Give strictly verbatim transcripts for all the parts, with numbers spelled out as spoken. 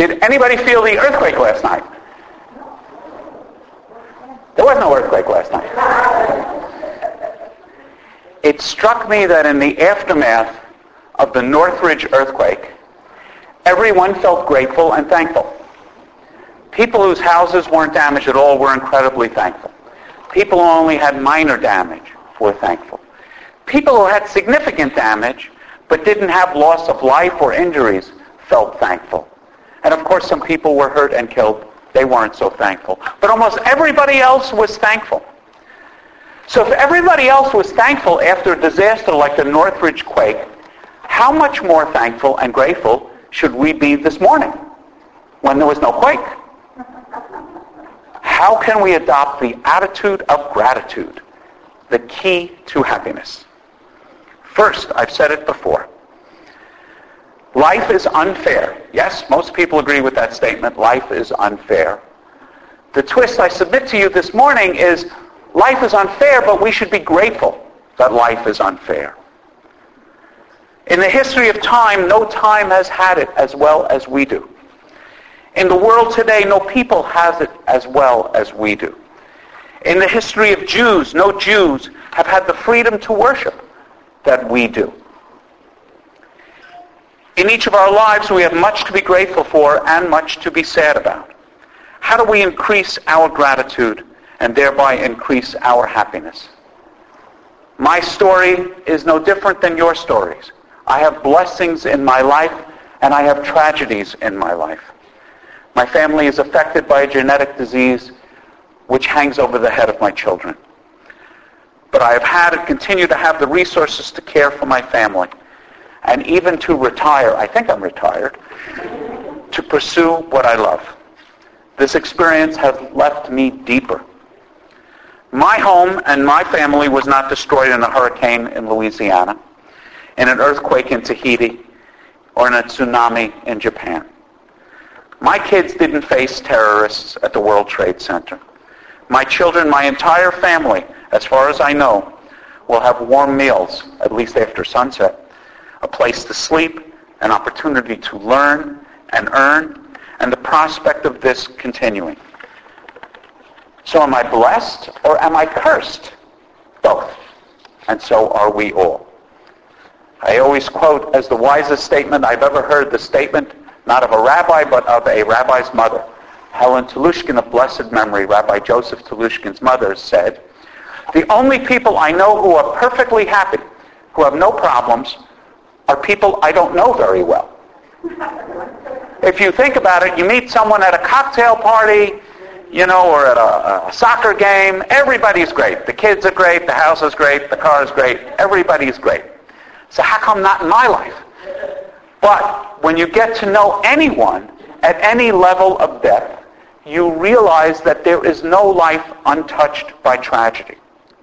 Did anybody feel the earthquake last night? There was no earthquake last night. It struck me that in the aftermath of the Northridge earthquake, everyone felt grateful and thankful. People whose houses weren't damaged at all were incredibly thankful. People who only had minor damage were thankful. People who had significant damage but didn't have loss of life or injuries felt thankful. And of course, some people were hurt and killed. They weren't so thankful. But almost everybody else was thankful. So if everybody else was thankful after a disaster like the Northridge quake, how much more thankful and grateful should we be this morning when there was no quake? How can we adopt the attitude of gratitude, the key to happiness? First, I've said it before. Life is unfair. Yes, most people agree with that statement. Life is unfair. The twist I submit to you this morning is life is unfair, but we should be grateful that life is unfair. In the history of time, no time has had it as well as we do. In the world today, no people has it as well as we do. In the history of Jews, no Jews have had the freedom to worship that we do. In each of our lives, we have much to be grateful for and much to be sad about. How do we increase our gratitude and thereby increase our happiness? My story is no different than your stories. I have blessings in my life and I have tragedies in my life. My family is affected by a genetic disease which hangs over the head of my children. But I have had and continue to have the resources to care for my family and even to retire, I think I'm retired, to pursue what I love. This experience has left me deeper. My home and my family was not destroyed in a hurricane in Louisiana, in an earthquake in Tahiti, or in a tsunami in Japan. My kids didn't face terrorists at the World Trade Center. My children, my entire family, as far as I know, will have warm meals, at least after sunset, a place to sleep, an opportunity to learn and earn, and the prospect of this continuing. So am I blessed or am I cursed? Both. And so are we all. I always quote as the wisest statement I've ever heard, the statement not of a rabbi but of a rabbi's mother. Helen Telushkin of blessed memory, Rabbi Joseph Telushkin's mother, said, "The only people I know who are perfectly happy, who have no problems, are people I don't know very well." If you think about it, you meet someone at a cocktail party, you know, or at a, a soccer game, everybody's great. The kids are great, the house is great, the car is great, everybody's great. So how come not in my life? But when you get to know anyone at any level of depth, you realize that there is no life untouched by tragedy.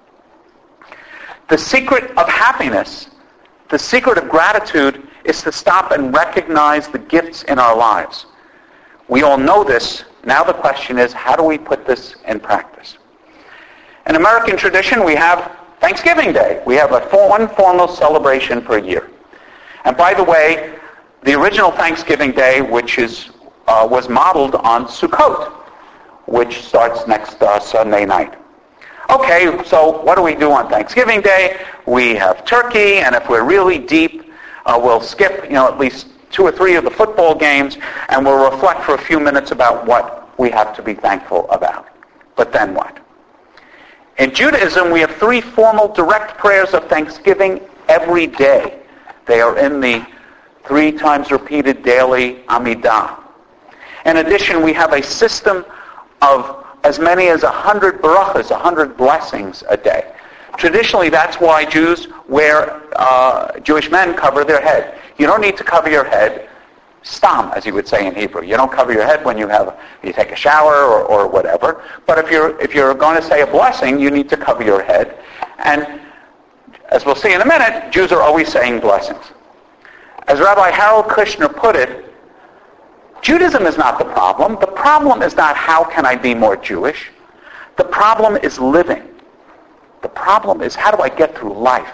The secret of happiness, the secret of gratitude, is to stop and recognize the gifts in our lives. We all know this. Now the question is, how do we put this in practice? In American tradition, we have Thanksgiving Day. We have a one formal celebration per year. And by the way, the original Thanksgiving Day, which is uh, was modeled on Sukkot, which starts next uh, Sunday night. Okay, so what do we do on Thanksgiving Day? We have turkey, and if we're really deep, uh, we'll skip, you know, at least two or three of the football games, and we'll reflect for a few minutes about what we have to be thankful about. But then what? In Judaism, we have three formal direct prayers of thanksgiving every day. They are in the three times repeated daily Amidah. In addition, we have a system of as many as a hundred barachas, a hundred blessings a day. Traditionally, that's why Jews wear, uh, Jewish men cover their head. You don't need to cover your head, stam, as you would say in Hebrew. You don't cover your head when you have, you take a shower or, or whatever. But if you're if you're going to say a blessing, you need to cover your head. And as we'll see in a minute, Jews are always saying blessings. As Rabbi Harold Kushner put it, Judaism is not the problem. The problem is not how can I be more Jewish. The problem is living. The problem is how do I get through life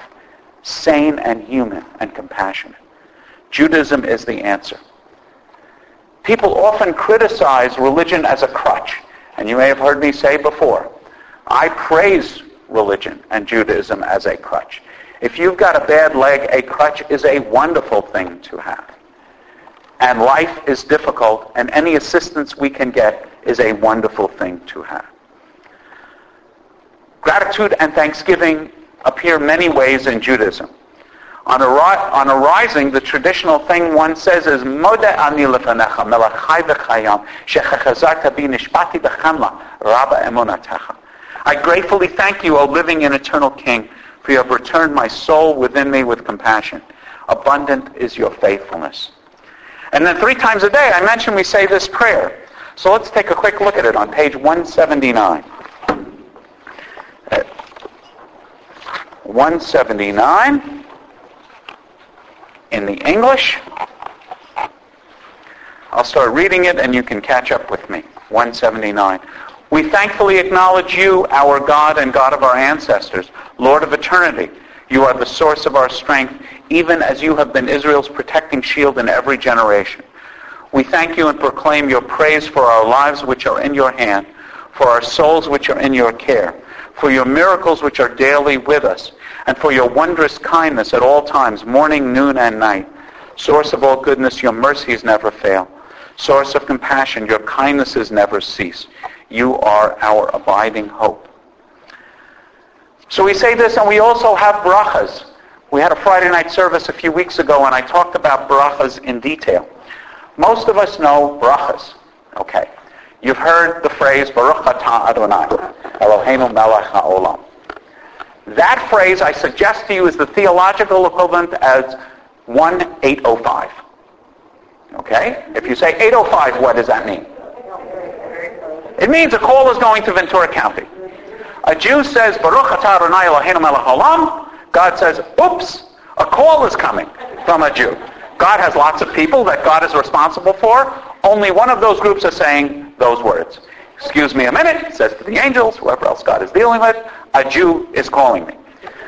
sane and human and compassionate. Judaism is the answer. People often criticize religion as a crutch. And you may have heard me say before, I praise religion and Judaism as a crutch. If you've got a bad leg, a crutch is a wonderful thing to have. And life is difficult, and any assistance we can get is a wonderful thing to have. Gratitude and thanksgiving appear many ways in Judaism. On, ar- on arising, the traditional thing one says is, Moda ani lefanecha melech chai v'chayam shechachazarta bi nishpati b'chamla rabba emunatecha. I gratefully thank you, O living and eternal King, for you have returned my soul within me with compassion. Abundant is your faithfulness. And then three times a day, I mentioned we say this prayer. So let's take a quick look at it on page one seventy-nine. one seventy-nine in the English. I'll start reading it and you can catch up with me. one seventy-nine. We thankfully acknowledge you, our God and God of our ancestors, Lord of eternity. You are the source of our strength, even as you have been Israel's protecting shield in every generation. We thank you and proclaim your praise for our lives which are in your hand, for our souls which are in your care, for your miracles which are daily with us, and for your wondrous kindness at all times, morning, noon, and night. Source of all goodness, your mercies never fail. Source of compassion, your kindnesses never cease. You are our abiding hope. So we say this, and we also have brachas. We had a Friday night service a few weeks ago, and I talked about brachas in detail. Most of us know brachas. Okay. You've heard the phrase, Baruch atah Adonai, Eloheinu melech haolam. That phrase, I suggest to you, is the theological equivalent as one eight oh five. Okay? If you say eight oh five, what does that mean? It means a call is going to Ventura County. A Jew says, Baruch atah Adonai Eloheinu melech haolam. God says, oops, a call is coming from a Jew. God has lots of people that God is responsible for. Only one of those groups is saying those words. Excuse me a minute, says to the angels, whoever else God is dealing with, a Jew is calling me.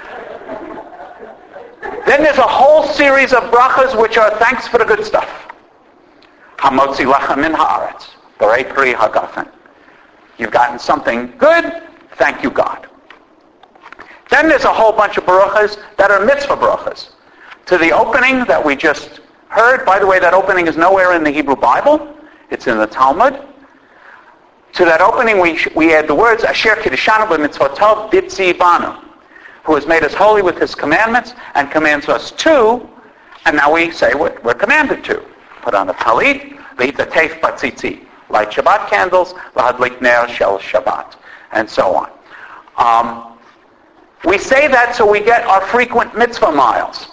Then there's a whole series of brachas which are thanks for the good stuff. Hamotzi lechem min haaretz, borei pri hagafen. You've gotten something good, thank you God. Then there's a whole bunch of brachas that are mitzvah brachas. To the opening that we just heard, by the way, that opening is nowhere in the Hebrew Bible. It's in the Talmud. To that opening, we we add the words, Asher kiddushanu b'mitzvotov b'tzivanu, who has made us holy with his commandments and commands us to, and now we say what we're commanded to. Put on a talit, v'yitatef batzitzi, light Shabbat candles, v'hadlik ner shel Shabbat, and so on. Um, we say that so we get our frequent mitzvah miles.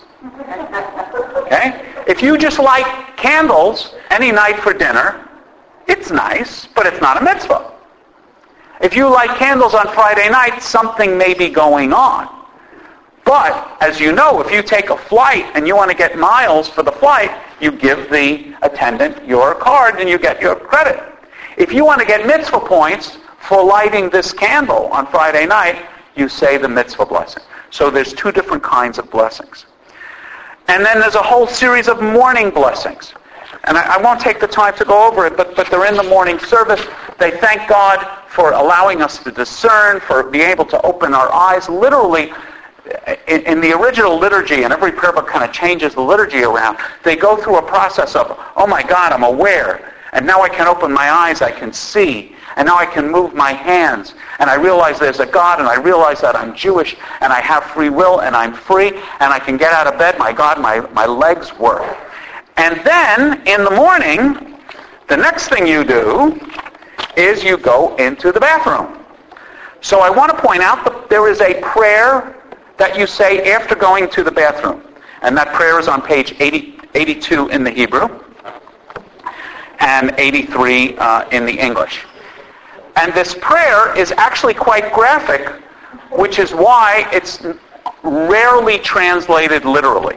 Okay? If you just light candles any night for dinner, it's nice, but it's not a mitzvah. If you light candles on Friday night, something may be going on. But, as you know, if you take a flight and you want to get miles for the flight, you give the attendant your card and you get your credit. If you want to get mitzvah points for lighting this candle on Friday night, you say the mitzvah blessing. So there's two different kinds of blessings. And then there's a whole series of morning blessings. And I, I won't take the time to go over it, but, but they're in the morning service. They thank God for allowing us to discern, for being able to open our eyes. Literally, in, in the original liturgy, and every prayer book kind of changes the liturgy around, they go through a process of, oh my God, I'm aware. And now I can open my eyes, I can see. And now I can move my hands. And I realize there's a God, and I realize that I'm Jewish, and I have free will, and I'm free, and I can get out of bed. My God, my, my legs work. And then, in the morning, the next thing you do is you go into the bathroom. So I want to point out that there is a prayer that you say after going to the bathroom. And that prayer is on page eighty, eighty-two in the Hebrew and eighty-three uh, in the English. And this prayer is actually quite graphic, which is why it's rarely translated literally.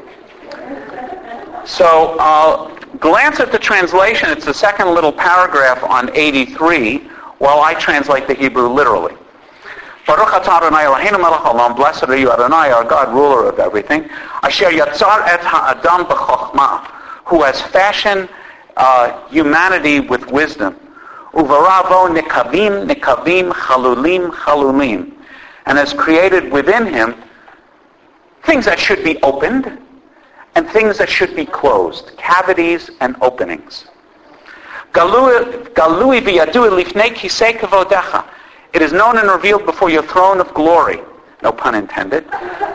So uh, glance at the translation. It's the second little paragraph on eighty-three, while I translate the Hebrew literally. Baruch atah Adonai Eloheinu melech haolam, blessed are you, Adonai, our God, ruler of everything. Asher yatzar et ha'adam b'chokhmah, who has fashioned uh, humanity with wisdom. Uvaravo nikavim, nikavim, chalulim, chalulim. And has created within him things that should be opened and things that should be closed, cavities and openings. Galui v'yadui lifnei kisei kavodecha. It is known and revealed before your throne of glory. No pun intended.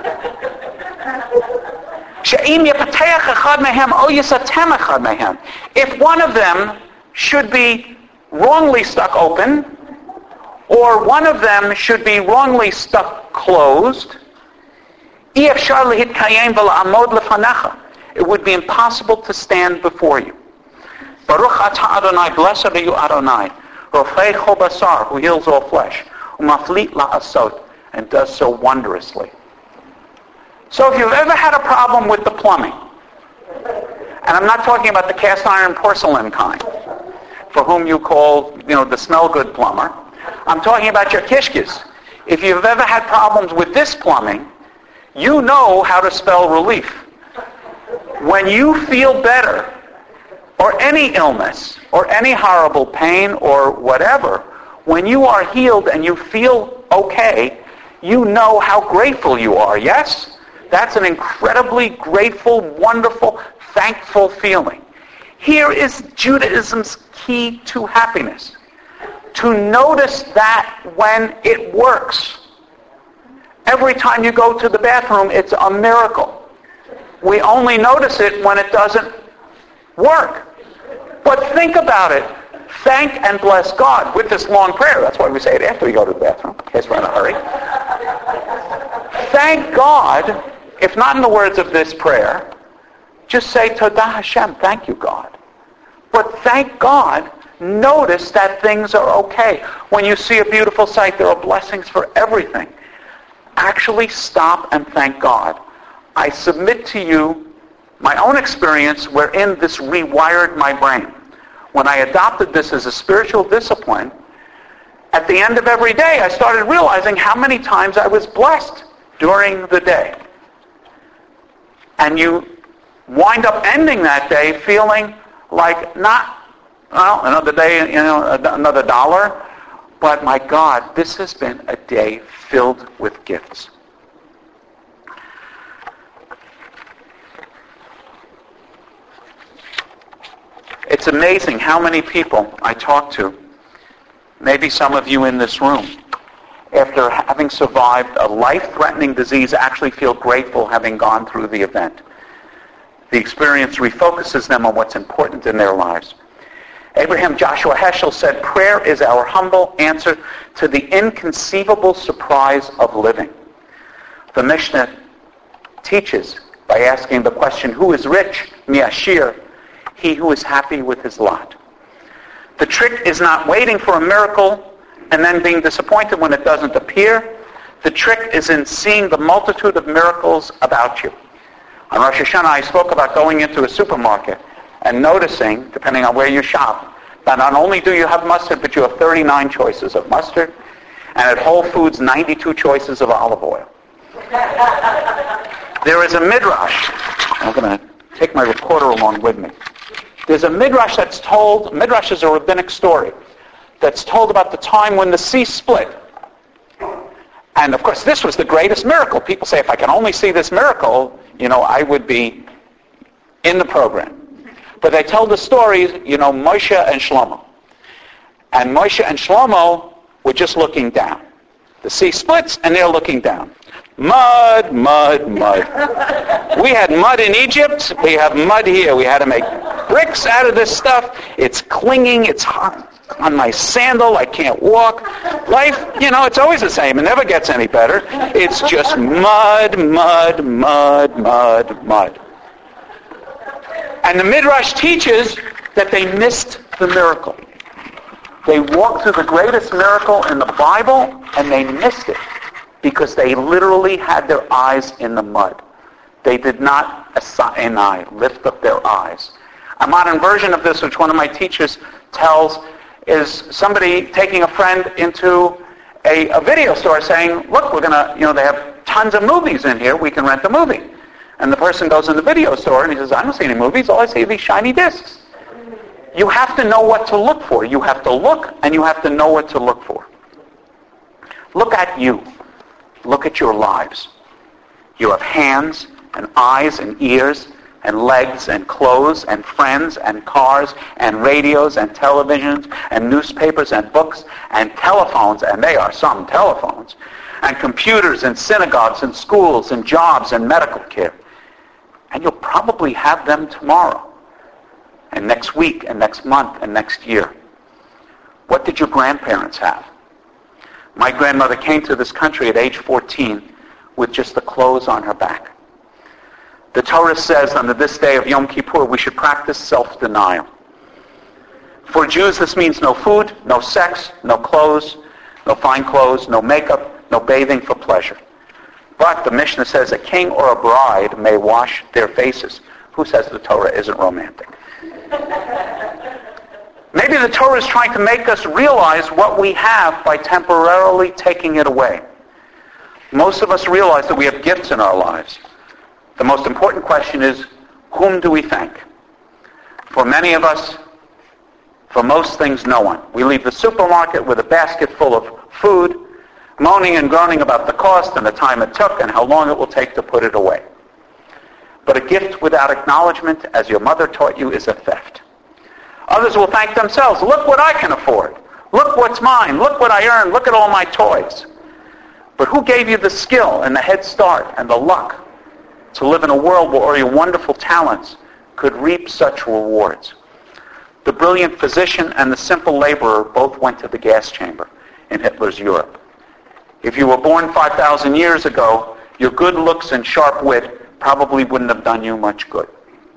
If one of them should be wrongly stuck open, or one of them should be wrongly stuck closed, it would be impossible to stand before you. Baruch atah Adonai, blessed are you Adonai, Rofei chol basar, who heals all flesh, umaflit la'asot, and does so wondrously. So if you've ever had a problem with the plumbing, and I'm not talking about the cast iron porcelain kind, for whom you call, you know, the smell good plumber, I'm talking about your kishkis. If you've ever had problems with this plumbing, you know how to spell relief. When you feel better, or any illness, or any horrible pain, or whatever, when you are healed and you feel okay, you know how grateful you are, yes? That's an incredibly grateful, wonderful, thankful feeling. Here is Judaism's key to happiness. To notice that when it works. Every time you go to the bathroom, it's a miracle. We only notice it when it doesn't work. But think about it. Thank and bless God with this long prayer. That's why we say it after we go to the bathroom, in case we're in a hurry. Thank God, if not in the words of this prayer, just say, Todah Hashem, thank you, God. But thank God, notice that things are okay. When you see a beautiful sight, there are blessings for everything. Actually stop and thank God. I submit to you my own experience wherein this rewired my brain. When I adopted this as a spiritual discipline, at the end of every day, I started realizing how many times I was blessed during the day. And you wind up ending that day feeling like not, well, another day, you know, another dollar, but my God, this has been a day filled with gifts. It's amazing how many people I talk to, maybe some of you in this room, after having survived a life-threatening disease, actually feel grateful having gone through the event. The experience refocuses them on what's important in their lives. Abraham Joshua Heschel said, prayer is our humble answer to the inconceivable surprise of living. The Mishnah teaches by asking the question, who is rich? Miashir, he who is happy with his lot. The trick is not waiting for a miracle and then being disappointed when it doesn't appear. The trick is in seeing the multitude of miracles about you. On Rosh Hashanah, I spoke about going into a supermarket and noticing, depending on where you shop, that not only do you have mustard, but you have thirty-nine choices of mustard, and at Whole Foods, ninety-two choices of olive oil. There is a midrash. I'm going to take my recorder along with me. There's a midrash that's told, midrash is a rabbinic story, that's told about the time when the sea split. And of course, this was the greatest miracle. People say, if I can only see this miracle, you know, I would be in the program. But they tell the stories, you know, Moshe and Shlomo. And Moshe and Shlomo were just looking down. The sea splits, and they're looking down. Mud, mud, mud. We had mud in Egypt. We have mud here. We had to make bricks out of this stuff. It's clinging. It's hot on my sandal. I can't walk. Life, you know, it's always the same. It never gets any better. It's just mud, mud, mud, mud, mud. And the Midrash teaches that they missed the miracle. They walked through the greatest miracle in the Bible, and they missed it because they literally had their eyes in the mud. They did not, an eye, lift up their eyes. A modern version of this, which one of my teachers tells, is somebody taking a friend into a, a video store saying, look, we're going to, you know, they have tons of movies in here. We can rent a movie. And the person goes in the video store and he says, I don't see any movies. All I see are these shiny discs. You have to know what to look for. You have to look, and you have to know what to look for. Look at you. Look at your lives. You have hands and eyes and ears and legs and clothes and friends and cars and radios and televisions and newspapers and books and telephones, and they are some telephones, and computers and synagogues and schools and jobs and medical care. And you'll probably have them tomorrow and next week and next month and next year. What did your grandparents have? My grandmother came to this country at age fourteen with just the clothes on her back. The Torah says on this day of Yom Kippur we should practice self-denial. For Jews this means no food, no sex, no clothes, no fine clothes, no makeup, no bathing for pleasure. But the Mishnah says a king or a bride may wash their faces. Who says the Torah isn't romantic? Maybe the Torah is trying to make us realize what we have by temporarily taking it away. Most of us realize that we have gifts in our lives. The most important question is, whom do we thank? For many of us, for most things, no one. We leave the supermarket with a basket full of food, moaning and groaning about the cost and the time it took and how long it will take to put it away. But a gift without acknowledgement, as your mother taught you, is a theft. Others will thank themselves. Look what I can afford. Look what's mine. Look what I earn. Look at all my toys. But who gave you the skill and the head start and the luck to live in a world where all your wonderful talents could reap such rewards? The brilliant physician and the simple laborer both went to the gas chamber in Hitler's Europe. If you were born five thousand years ago, your good looks and sharp wit probably wouldn't have done you much good.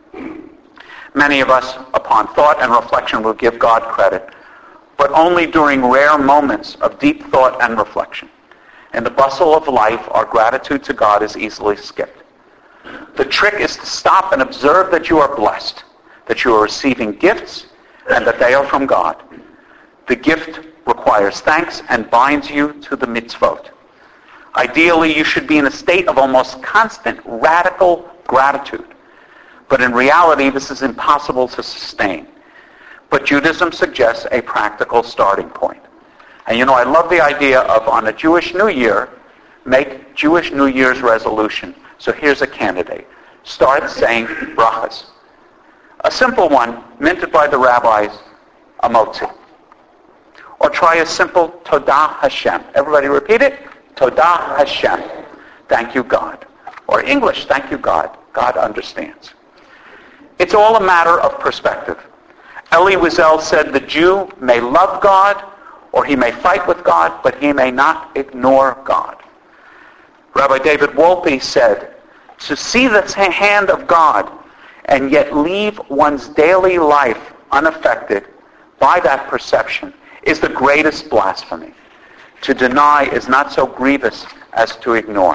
Many of us, upon thought and reflection, will give God credit, but only during rare moments of deep thought and reflection. In the bustle of life, our gratitude to God is easily skipped. The trick is to stop and observe that you are blessed, that you are receiving gifts, and that they are from God. The gift requires thanks and binds you to the mitzvot. Ideally, you should be in a state of almost constant, radical gratitude. But in reality, this is impossible to sustain. But Judaism suggests a practical starting point. And you know, I love the idea of, on a Jewish New Year, make Jewish New Year's resolution. So here's a candidate. Start saying brachas. A simple one, minted by the rabbis, a motzi. Or try a simple Todah Hashem. Everybody repeat it? Todah Hashem. Thank you, God. Or English, thank you, God. God understands. It's all a matter of perspective. Elie Wiesel said the Jew may love God, or he may fight with God, but he may not ignore God. Rabbi David Wolpe said, to see the hand of God and yet leave one's daily life unaffected by that perception is the greatest blasphemy. To deny is not so grievous as to ignore.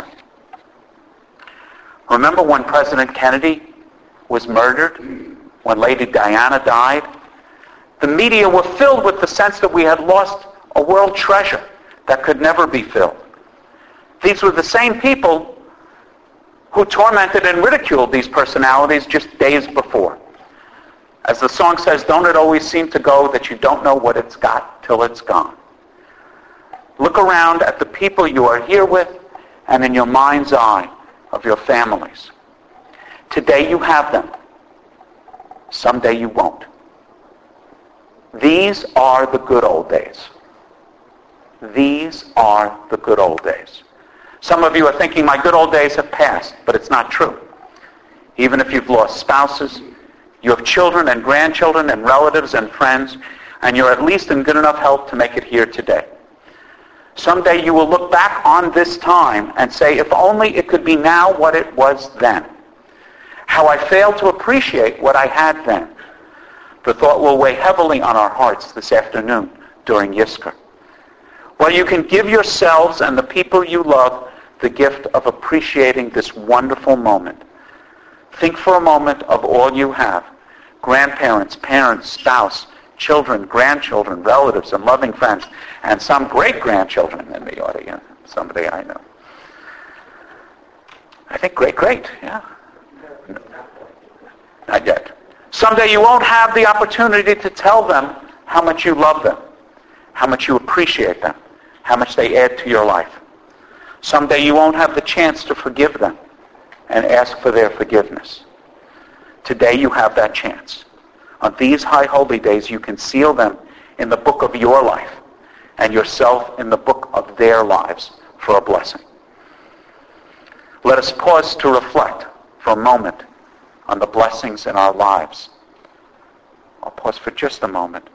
Remember when President Kennedy was murdered, when Lady Diana died? The media were filled with the sense that we had lost a world treasure that could never be filled. These were the same people who tormented and ridiculed these personalities just days before. As the song says, don't it always seem to go that you don't know what it's got till it's gone? Look around at the people you are here with and in your mind's eye of your families. Today you have them. Someday you won't. These are the good old days. These are the good old days. Some of you are thinking my good old days have passed, but it's not true. Even if you've lost spouses, you have children and grandchildren and relatives and friends, and you're at least in good enough health to make it here today. Someday you will look back on this time and say, if only it could be now what it was then. How I failed to appreciate what I had then. The thought will weigh heavily on our hearts this afternoon during Yizkor. Well, you can give yourselves and the people you love the gift of appreciating this wonderful moment. Think for a moment of all you have. Grandparents, parents, spouse, children, grandchildren, relatives, and loving friends, and some great-grandchildren in the audience, somebody I know. I think great-great, yeah. Not yet. Someday you won't have the opportunity to tell them how much you love them, how much you appreciate them, how much they add to your life. Someday you won't have the chance to forgive them and ask for their forgiveness. Today you have that chance. On these high holy days you can seal them in the book of your life and yourself in the book of their lives for a blessing. Let us pause to reflect for a moment on the blessings in our lives. I'll pause for just a moment.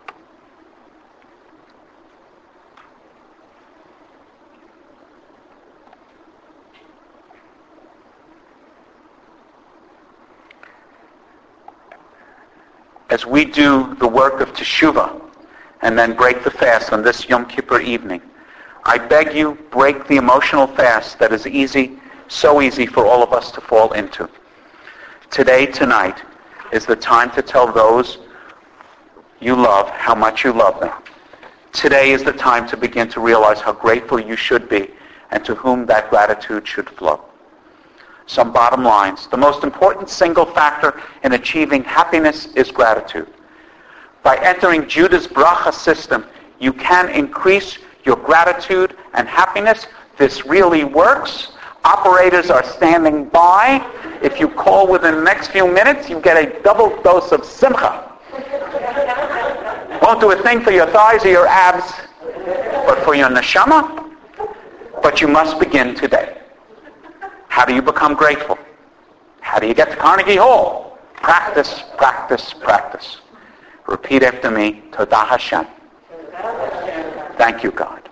As we do the work of Teshuvah and then break the fast on this Yom Kippur evening, I beg you, break the emotional fast that is easy, so easy for all of us to fall into. Today, tonight, is the time to tell those you love how much you love them. Today is the time to begin to realize how grateful you should be and to whom that gratitude should flow. Some bottom lines. The most important single factor in achieving happiness is gratitude. By entering Judah's bracha system, you can increase your gratitude and happiness. This really works. Operators are standing by. If you call within the next few minutes, you get a double dose of simcha. Won't do a thing for your thighs or your abs, but for your neshama. But you must begin today. How do you become grateful? How do you get to Carnegie Hall? Practice, practice, practice. Repeat after me. Todah Hashem. Thank you, God.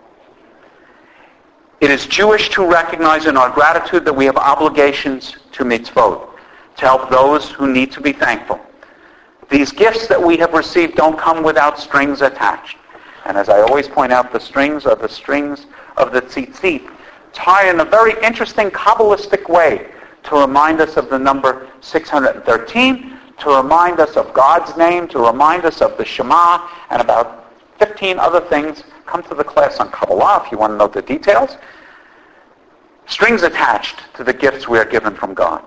It is Jewish to recognize in our gratitude that we have obligations to mitzvot, to help those who need to be thankful. These gifts that we have received don't come without strings attached. And as I always point out, the strings are the strings of the tzitzit, tied in a very interesting Kabbalistic way to remind us of the number six hundred thirteen, to remind us of God's name, to remind us of the Shema, and about fifteen other things. Come to the class on Kabbalah if you want to know the details. Strings attached to the gifts we are given from God.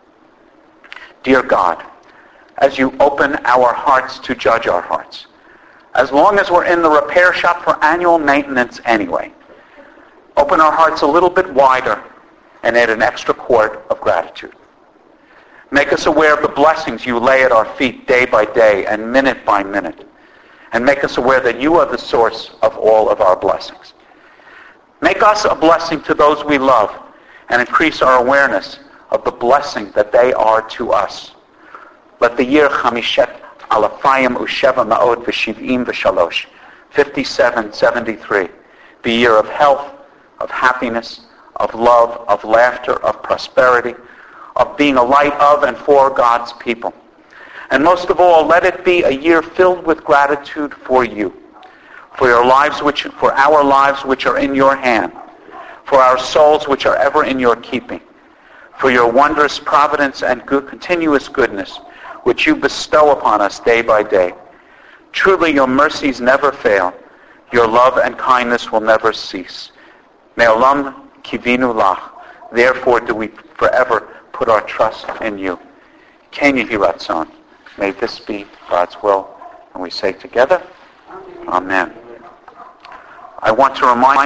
Dear God, as you open our hearts to judge our hearts, as long as we're in the repair shop for annual maintenance anyway, open our hearts a little bit wider and add an extra quart of gratitude. Make us aware of the blessings you lay at our feet day by day and minute by minute. And make us aware that you are the source of all of our blessings. Make us a blessing to those we love and increase our awareness of the blessing that they are to us. Let the year Chamishet Alafayim Usheva Ma'od V'Shiv'im V'Shalosh, fifty-seven seventy-three, be a year of health, of happiness, of love, of laughter, of prosperity, of being a light of and for God's people. And most of all, let it be a year filled with gratitude for you, for your lives, which, for our lives which are in your hand, for our souls which are ever in your keeping, for your wondrous providence and good, continuous goodness, which you bestow upon us day by day. Truly, your mercies never fail. Your love and kindness will never cease. Me'olam kivinu lach. Therefore do we forever put our trust in you. Ken yehi ratzon. May this be God's will. And we say together, Amen. I want to remind